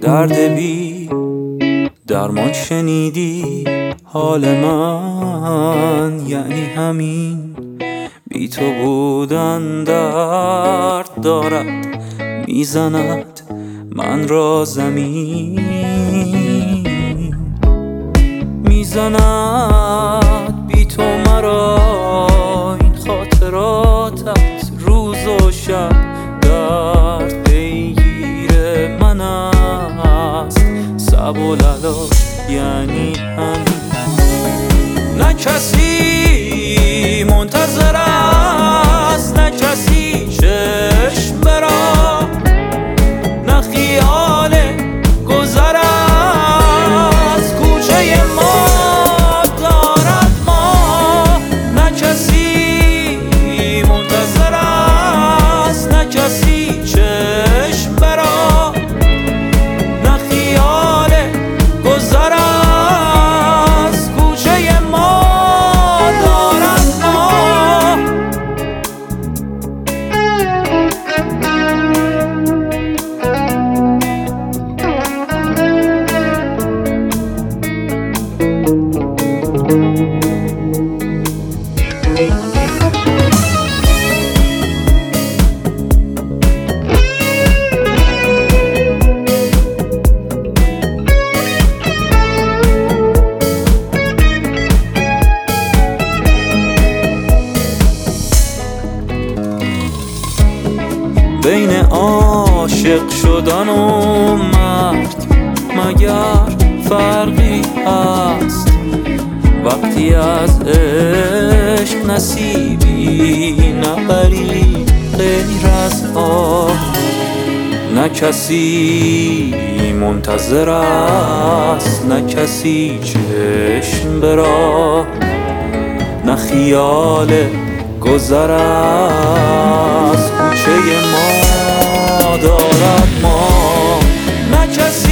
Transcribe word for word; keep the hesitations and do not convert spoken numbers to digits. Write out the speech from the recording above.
درد بی درمان شنیدی حال من، یعنی همین بی تو بودن درد دارد میزند من را زمین، میزند بی تو مرا این خاطراتت روز و شب، درد پیگیر من است صعب و للاش یعنی همین. نه کسی منتظر است، نه کسی چشم برا، نه خیال گذر از کوچه ما دارد ما. نه کسی منتظر است، نه کسی چشم برا، نه خیال گذر از کوچه ما دارد ما. بین عاشق شدن و مرگ مگر فرقی هست؟ وقتی از عشق نصیبی نبری غیر از آه. نه کسی منتظر است، نه کسی چشم به راه، نه خیال گذر از کوچه ما دارد ما. نه کسی